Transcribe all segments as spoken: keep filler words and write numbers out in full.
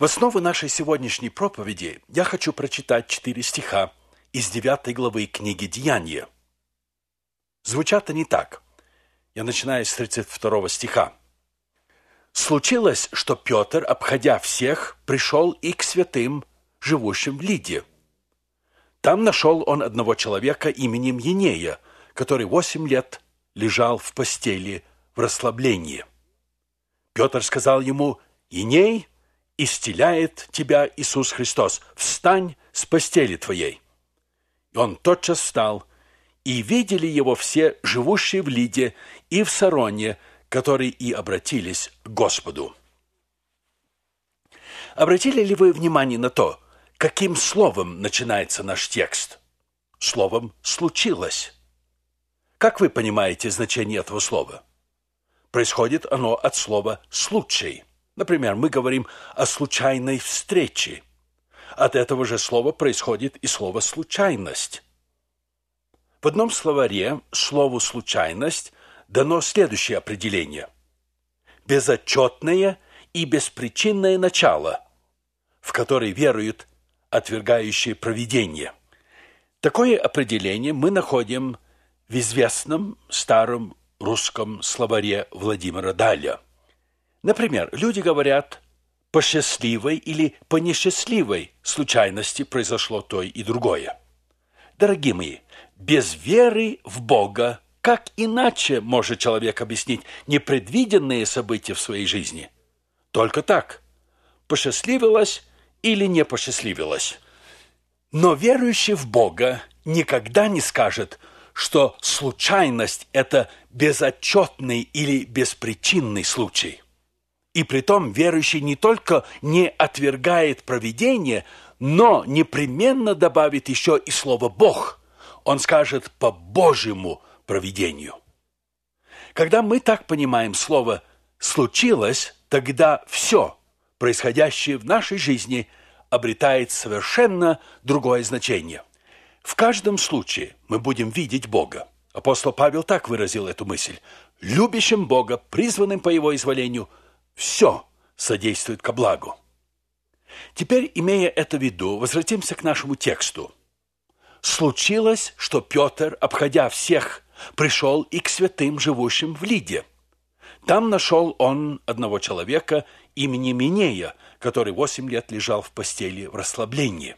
В основу нашей сегодняшней проповеди я хочу прочитать четыре стиха из девятой главы книги «Деяния». Звучат они так. Я начинаю с тридцать второго стиха. «Случилось, что Петр, обходя всех, пришел и к святым, живущим в Лидде. Там нашел он одного человека именем Енея, который восемь лет лежал в постели в расслаблении. Петр сказал ему: „Еней, исцеляет тебя Иисус Христос, встань с постели твоей“. И он тотчас встал, и видели его все, живущие в Лидде и в Сароне, которые и обратились к Господу. Обратили ли вы внимание на то, каким словом начинается наш текст? Словом «случилось». Как вы понимаете значение этого слова? Происходит оно от слова «случай». Например, мы говорим о случайной встрече. От этого же слова происходит и слово «случайность». В одном словаре слову «случайность» дано следующее определение: безотчетное и беспричинное начало, в которое веруют отвергающие провидение. Такое определение мы находим в известном старом русском словаре Владимира Даля. Например, люди говорят: по счастливой или по несчастливой случайности произошло то и другое. Дорогие мои, без веры в Бога как иначе может человек объяснить непредвиденные события в своей жизни? Только так. Посчастливилось или не посчастливилось. Но верующий в Бога никогда не скажет, что случайность – это безотчетный или беспричинный случай. И притом верующий не только не отвергает провидение, но непременно добавит еще и слово «Бог». Он скажет «по Божьему провидению». Когда мы так понимаем слово «случилось», тогда все, происходящее в нашей жизни, обретает совершенно другое значение. В каждом случае мы будем видеть Бога. Апостол Павел так выразил эту мысль: «Любящим Бога, призванным по Его изволению, все содействует ко благу». Теперь, имея это в виду, возвратимся к нашему тексту. «Случилось, что Петр, обходя всех, пришел и к святым, живущим в Лидде. Там нашел он одного человека именем Енея, который восемь лет лежал в постели в расслаблении».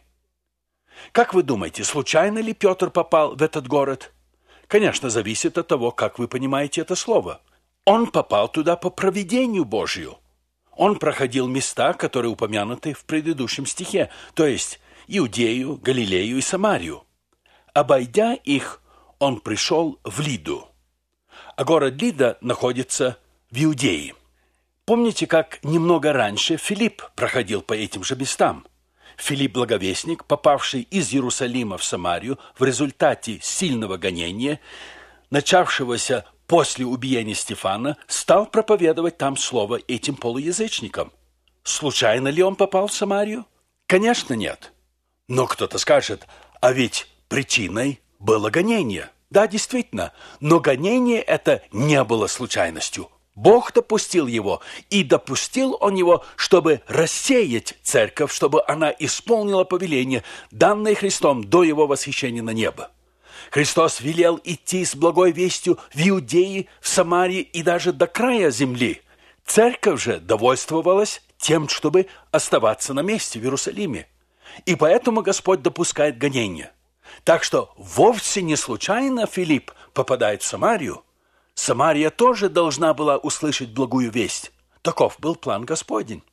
Как вы думаете, случайно ли Петр попал в этот город? Конечно, зависит от того, как вы понимаете это слово. Он попал туда по провидению Божию. Он проходил места, которые упомянуты в предыдущем стихе, то есть Иудею, Галилею и Самарию. Обойдя их, он пришел в Лидду. А город Лидда находится в Иудее. Помните, как немного раньше Филипп проходил по этим же местам? Филипп Благовестник, попавший из Иерусалима в Самарию в результате сильного гонения, начавшегося после убиения Стефана, стал проповедовать там слово этим полуязычникам. Случайно ли он попал в Самарию? Конечно, нет. Но кто-то скажет: а ведь причиной было гонение. Да, действительно, но гонение это не было случайностью. Бог допустил его, и допустил он его, чтобы рассеять церковь, чтобы она исполнила повеление, данное Христом до его восхищения на небо. Христос велел идти с благой вестью в Иудее, в Самарии и даже до края земли. Церковь же довольствовалась тем, чтобы оставаться на месте в Иерусалиме. И поэтому Господь допускает гонения. Так что вовсе не случайно Филипп попадает в Самарию. Самария тоже должна была услышать благую весть. Таков был план Господень.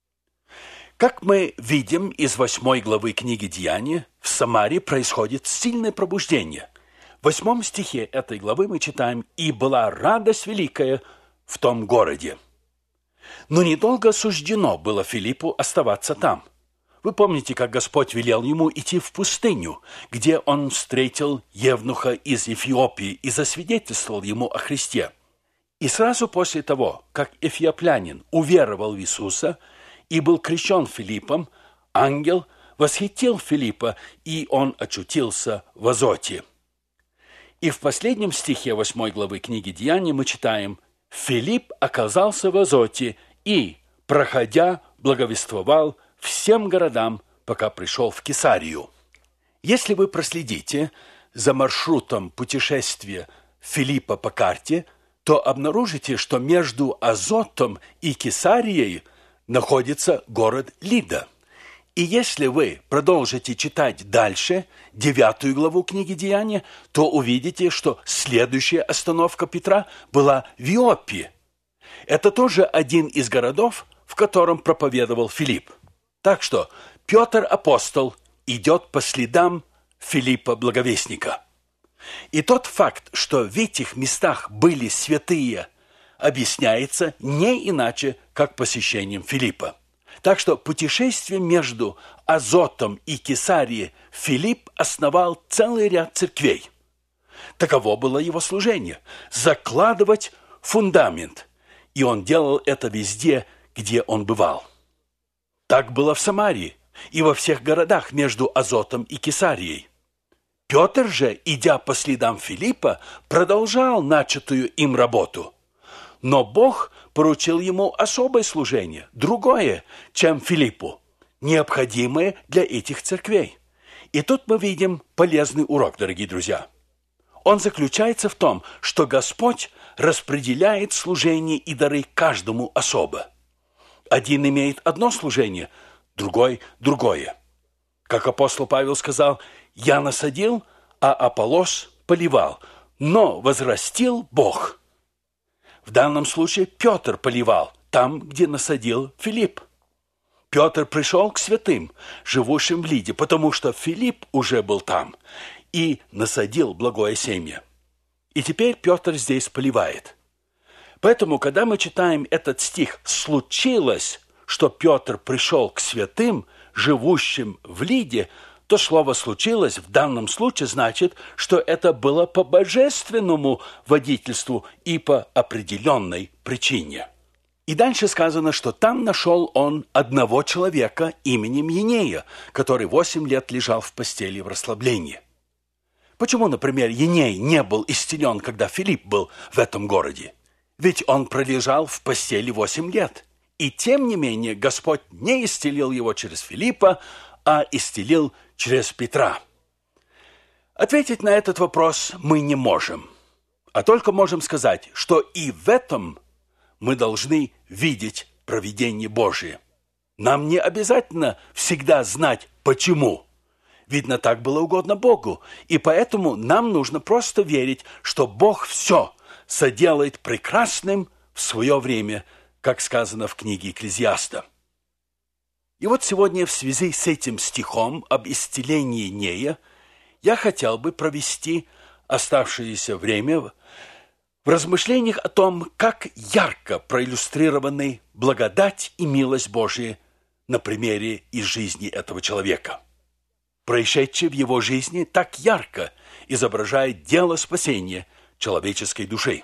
Как мы видим из восьмой главы книги «Деяния», в Самарии происходит сильное пробуждение. В восьмом стихе этой главы мы читаем: «И была радость великая в том городе». Но недолго суждено было Филиппу оставаться там. Вы помните, как Господь велел ему идти в пустыню, где он встретил евнуха из Эфиопии и засвидетельствовал ему о Христе. И сразу после того, как эфиоплянин уверовал в Иисуса и был крещен Филиппом, ангел восхитил Филиппа, и он очутился в Азоте. И в последнем стихе восьмой главы книги «Деяния» мы читаем: «Филипп оказался в Азоте и, проходя, благовествовал всем городам, пока пришел в Кесарию. Если вы проследите за маршрутом путешествия Филиппа по карте, то обнаружите, что между Азотом и Кесарией находится город Лидда. И если вы продолжите читать дальше, девятую главу книги Деяния, то увидите, что следующая остановка Петра была в Иоппе. Это тоже один из городов, в котором проповедовал Филипп. Так что Петр апостол идет по следам Филиппа Благовестника. И тот факт, что в этих местах были святые, объясняется не иначе, как посещением Филиппа. Так что путешествие между Азотом и Кесарией Филипп основал целый ряд церквей. Таково было его служение – закладывать фундамент. И он делал это везде, где он бывал. Так было в Самарии и во всех городах между Азотом и Кесарией. Петр же, идя по следам Филиппа, продолжал начатую им работу. Но Бог поручил ему особое служение, другое, чем Филиппу, необходимое для этих церквей. И тут мы видим полезный урок, дорогие друзья. Он заключается в том, что Господь распределяет служение и дары каждому особо. Один имеет одно служение, другой – другое. Как апостол Павел сказал, «Я насадил, а Аполлос поливал, но возрастил Бог». В данном случае Петр поливал там, где насадил Филипп. Петр пришел к святым, живущим в Лидде, потому что Филипп уже был там и насадил благое семя. И теперь Петр здесь поливает. Поэтому, когда мы читаем этот стих «случилось, что Петр пришел к святым, живущим в Лидде», то слово «случилось» в данном случае значит, что это было по божественному водительству и по определенной причине. И дальше сказано, что там нашел он одного человека именем Енея, который восемь лет лежал в постели в расслаблении. Почему, например, Еней не был исцелен, когда Филипп был в этом городе? Ведь он пролежал в постели восемь лет. И тем не менее Господь не исцелил его через Филиппа, а исцелил через Петра. Ответить на этот вопрос мы не можем, а только можем сказать, что и в этом мы должны видеть провидение Божие. Нам не обязательно всегда знать, почему. Видно, так было угодно Богу, и поэтому нам нужно просто верить, что Бог все соделает прекрасным в свое время, как сказано в книге Екклезиаста. И вот сегодня в связи с этим стихом об исцелении Енея я хотел бы провести оставшееся время в размышлениях о том, как ярко проиллюстрированы благодать и милость Божия на примере из жизни этого человека. Происшедшее в его жизни так ярко изображает дело спасения человеческой души.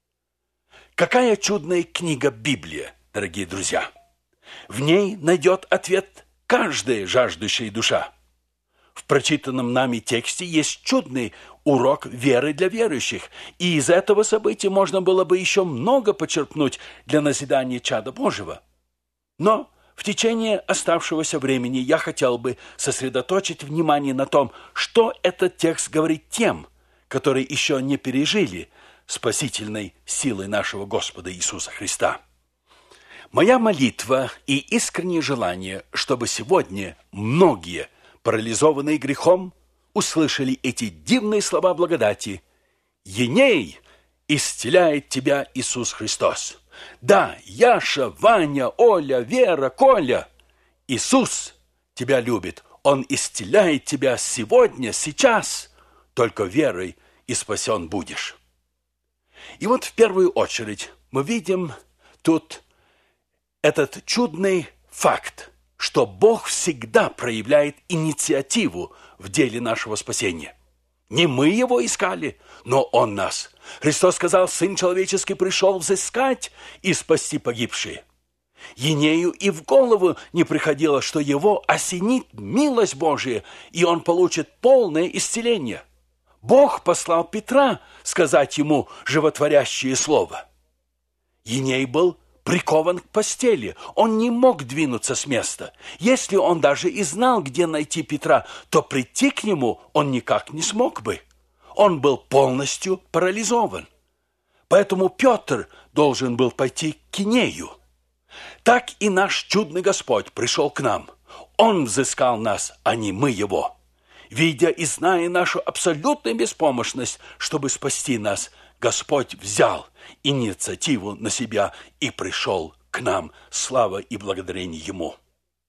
Какая чудная книга Библия, дорогие друзья! В ней найдет ответ каждая жаждущая душа. В прочитанном нами тексте есть чудный урок веры для верующих, и из этого события можно было бы еще много почерпнуть для назидания чада Божьего. Но в течение оставшегося времени я хотел бы сосредоточить внимание на том, что этот текст говорит тем, которые еще не пережили спасительной силы нашего Господа Иисуса Христа. Моя молитва и искреннее желание, чтобы сегодня многие, парализованные грехом, услышали эти дивные слова благодати. «Еней, исцеляет тебя Иисус Христос». Да, Яша, Ваня, Оля, Вера, Коля. Иисус тебя любит. Он исцеляет тебя сегодня, сейчас. Только верой и спасен будешь. И вот в первую очередь мы видим тут этот чудный факт, что Бог всегда проявляет инициативу в деле нашего спасения. Не мы его искали, но он нас. Христос сказал, Сын Человеческий пришел взыскать и спасти погибшие. Енею и в голову не приходило, что его осенит милость Божия, и он получит полное исцеление. Бог послал Петра сказать ему животворящее слово. Еней был прикован к постели. Он не мог двинуться с места. Если он даже и знал, где найти Петра, то прийти к нему он никак не смог бы. Он был полностью парализован. Поэтому Петр должен был пойти к Кинею. Так и наш чудный Господь пришел к нам. Он взыскал нас, а не мы его. Видя и зная нашу абсолютную беспомощность, чтобы спасти нас, Господь взял инициативу на себя и пришел к нам. Слава и благодарение Ему.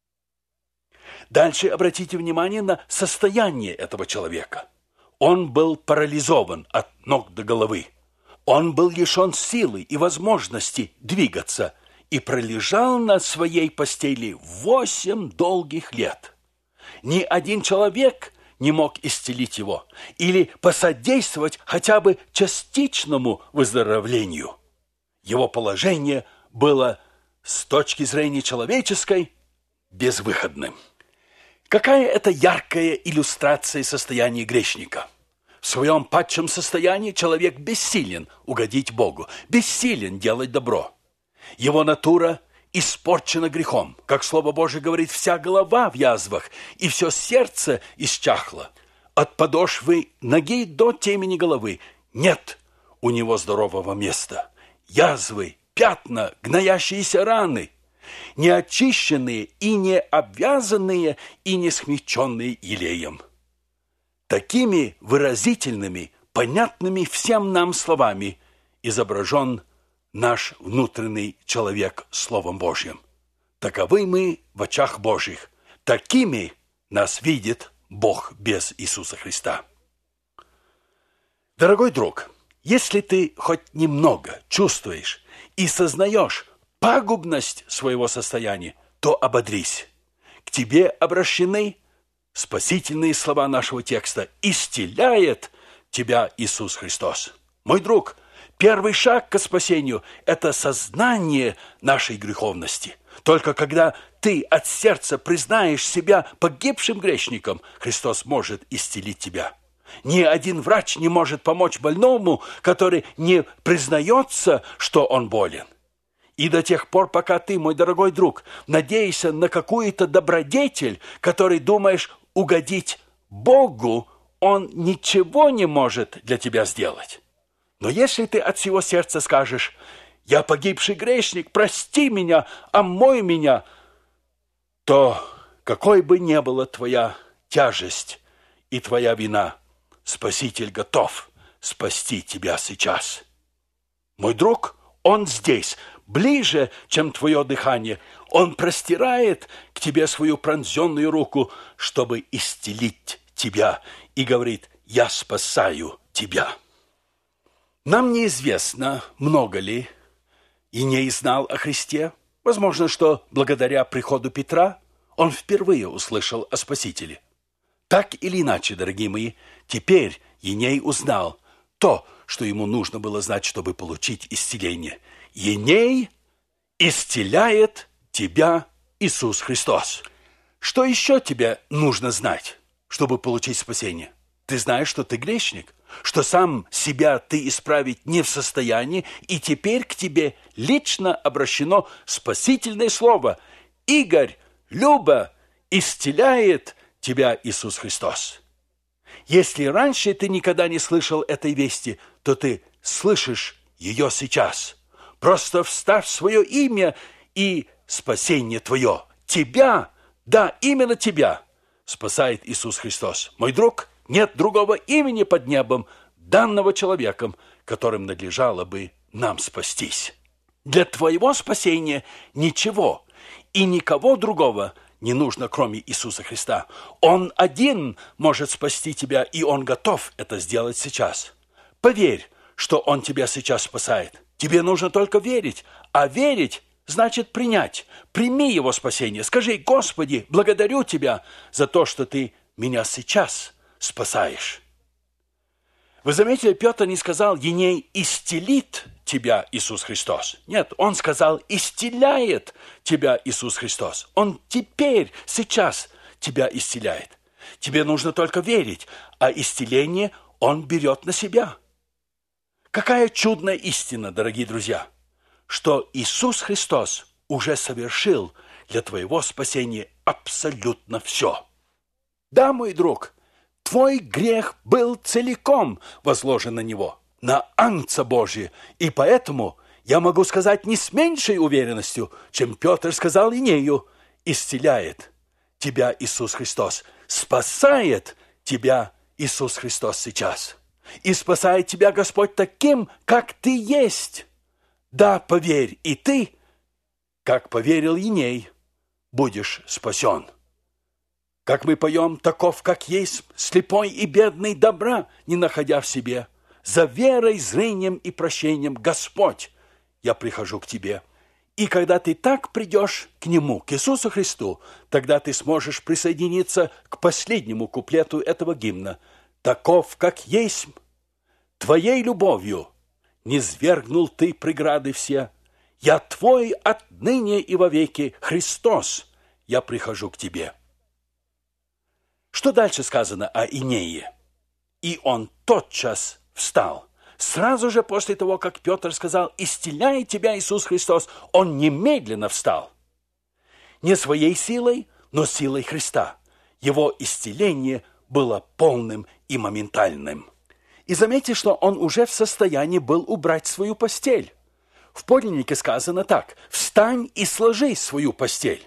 Дальше обратите внимание на состояние этого человека. Он был парализован от ног до головы. Он был лишен силы и возможности двигаться и пролежал на своей постели восемь долгих лет. Ни один человек не мог исцелить его или посодействовать хотя бы частичному выздоровлению. Его положение было с точки зрения человеческой безвыходным. Какая это яркая иллюстрация состояния грешника? В своем падшем состоянии человек бессилен угодить Богу, бессилен делать добро. Его натура испорчена грехом. Как Слово Божие говорит, вся голова в язвах, и все сердце исчахло. От подошвы ноги до темени головы нет у него здорового места. Язвы, пятна, гноящиеся раны, неочищенные и не обвязанные и не смягченные елеем. Такими выразительными, понятными всем нам словами изображен наш внутренний человек Словом Божьим. Таковы мы в очах Божьих. Такими нас видит Бог без Иисуса Христа. Дорогой друг, если ты хоть немного чувствуешь и сознаешь пагубность своего состояния, то ободрись. К тебе обращены спасительные слова нашего текста. «Исцеляет тебя Иисус Христос». Мой друг, первый шаг к спасению – это сознание нашей греховности. Только когда ты от сердца признаешь себя погибшим грешником, Христос может исцелить тебя. Ни один врач не может помочь больному, который не признается, что он болен. И до тех пор, пока ты, мой дорогой друг, надеешься на какую-то добродетель, который думаешь угодить Богу, Он ничего не может для тебя сделать. Но если ты от всего сердца скажешь: «Я погибший грешник, прости меня, омой меня», то какой бы ни была твоя тяжесть и твоя вина, Спаситель готов спасти тебя сейчас. Мой друг, Он здесь, ближе, чем твое дыхание. Он простирает к тебе свою пронзенную руку, чтобы исцелить тебя, и говорит: «Я спасаю тебя». Нам неизвестно, много ли Иней знал о Христе. Возможно, что благодаря приходу Петра он впервые услышал о Спасителе. Так или иначе, дорогие мои, теперь Иней узнал то, что ему нужно было знать, чтобы получить исцеление. Иней исцеляет тебя Иисус Христос. Что еще тебе нужно знать, чтобы получить спасение? Ты знаешь, что ты грешник, что сам себя ты исправить не в состоянии, и теперь к тебе лично обращено спасительное слово: «Игорь, Люба, исцеляет тебя Иисус Христос». Если раньше ты никогда не слышал этой вести, то ты слышишь ее сейчас. Просто вставь свое имя, и спасение твое. Тебя, да, именно тебя спасает Иисус Христос. Мой друг, нет другого имени под небом, данного человеком, которым надлежало бы нам спастись. Для твоего спасения ничего и никого другого не нужно, кроме Иисуса Христа. Он один может спасти тебя, и Он готов это сделать сейчас. Поверь, что Он тебя сейчас спасает. Тебе нужно только верить, а верить значит принять. Прими Его спасение. Скажи: «Господи, благодарю Тебя за то, что Ты меня сейчас спасаешь». Вы заметили, Петр не сказал: «Еней исцелит тебя Иисус Христос». Нет, он сказал: «Исцеляет тебя Иисус Христос». Он теперь, сейчас тебя исцеляет. Тебе нужно только верить, а исцеление Он берет на себя. Какая чудная истина, дорогие друзья, что Иисус Христос уже совершил для твоего спасения абсолютно все. Да, мой друг, твой грех был целиком возложен на Него, на Агнца Божия, и поэтому я могу сказать не с меньшей уверенностью, чем Петр сказал Инею: исцеляет тебя Иисус Христос, спасает тебя Иисус Христос сейчас. И спасает тебя Господь таким, как ты есть. Да, поверь, и ты, как поверил Иней, будешь спасен. Как мы поем: таков, как есть, слепой и бедный, добра не находя в себе, за верой, зрением и прощением, Господь, я прихожу к тебе. И когда ты так придешь к Нему, к Иисусу Христу, тогда ты сможешь присоединиться к последнему куплету этого гимна: таков, как есть, твоей любовью низвергнул ты преграды все. Я твой отныне и вовеки, Христос, я прихожу к тебе. Что дальше сказано о Инее? И он тотчас встал. Сразу же после того, как Петр сказал: исцеляет тебя Иисус Христос, он немедленно встал. Не своей силой, но силой Христа. Его исцеление было полным и моментальным. И заметьте, что он уже в состоянии был убрать свою постель. В подлиннике сказано так: встань и сложи свою постель.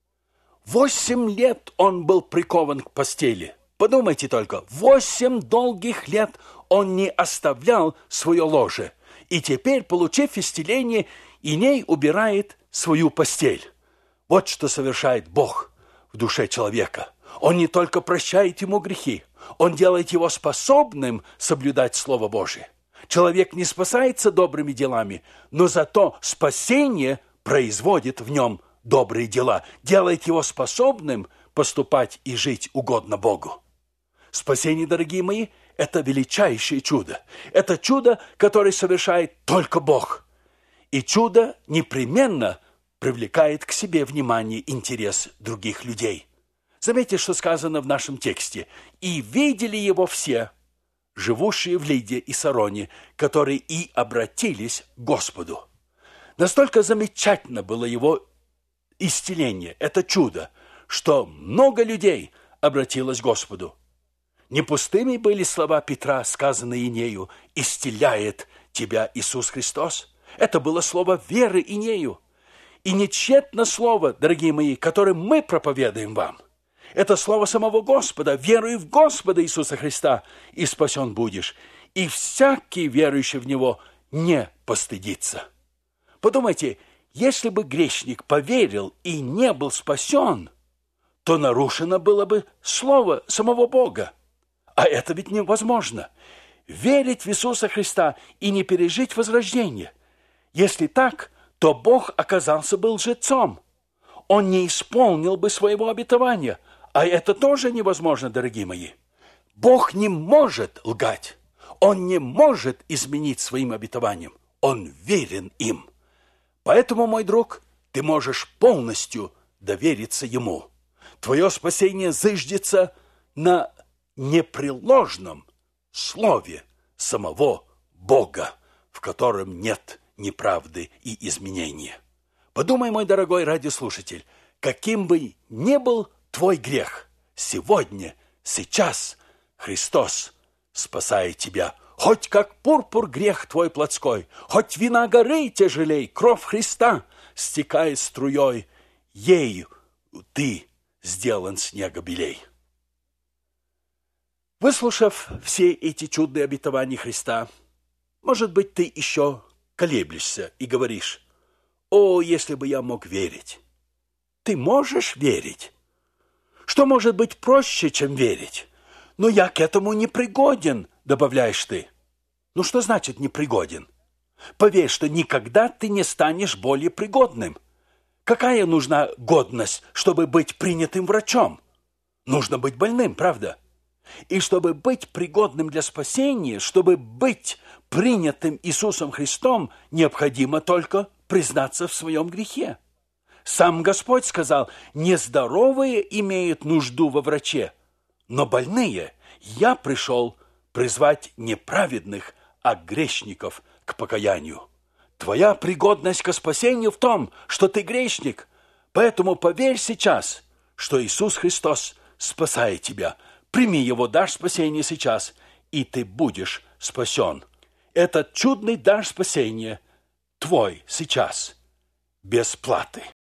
Восемь лет он был прикован к постели. Подумайте только, восемь долгих лет он не оставлял свое ложе. И теперь, получив исцеление, Иней убирает свою постель. Вот что совершает Бог в душе человека. Он не только прощает ему грехи, он делает его способным соблюдать Слово Божие. Человек не спасается добрыми делами, но зато спасение производит в нем добрые дела, делает его способным поступать и жить угодно Богу. Спасение, дорогие мои, это величайшее чудо. Это чудо, которое совершает только Бог. И чудо непременно привлекает к себе внимание, интерес других людей. Заметьте, что сказано в нашем тексте: «И видели его все, живущие в Лидде и Сароне, которые и обратились к Господу». Настолько замечательно было его исцеление, это чудо, что много людей обратилось к Господу. Не пустыми были слова Петра, сказанные Инею: «Исцеляет тебя Иисус Христос». Это было слово веры Инею. И не тщетно слово, дорогие мои, которое мы проповедуем вам. Это слово самого Господа: «Веруй в Господа Иисуса Христа, и спасен будешь, и всякий, верующий в Него, не постыдится». Подумайте, если бы грешник поверил и не был спасен, то нарушено было бы слово самого Бога. А это ведь невозможно. Верить в Иисуса Христа и не пережить возрождение. Если так, то Бог оказался бы лжецом. Он не исполнил бы своего обетования. А это тоже невозможно, дорогие мои. Бог не может лгать. Он не может изменить своим обетованиям. Он верен им. Поэтому, мой друг, ты можешь полностью довериться Ему. Твое спасение зыждется на непреложном слове самого Бога, в котором нет неправды и изменения. Подумай, мой дорогой радиослушатель, каким бы ни был твой грех, сегодня, сейчас Христос спасает тебя. Хоть как пурпур грех твой плотской, хоть вина горы тяжелей, кровь Христа стекает струей, ею ты сделан снега белей. Выслушав все эти чудные обетования Христа, может быть, ты еще колеблешься и говоришь: «О, если бы я мог верить!» Ты можешь верить? Что может быть проще, чем верить? Но я к этому не пригоден, добавляешь ты. Ну что значит непригоден? Поверь, что никогда ты не станешь более пригодным. Какая нужна годность, чтобы быть принятым врачом? Нужно быть больным, правда? И чтобы быть пригодным для спасения, чтобы быть принятым Иисусом Христом, необходимо только признаться в своем грехе. Сам Господь сказал: «Нездоровые имеют нужду во враче, но больные я пришел призвать не праведных, а грешников к покаянию». Твоя пригодность к спасению в том, что ты грешник. Поэтому поверь сейчас, что Иисус Христос спасает тебя. Прими Его дар спасения сейчас, и ты будешь спасен. Этот чудный дар спасения твой сейчас, без платы.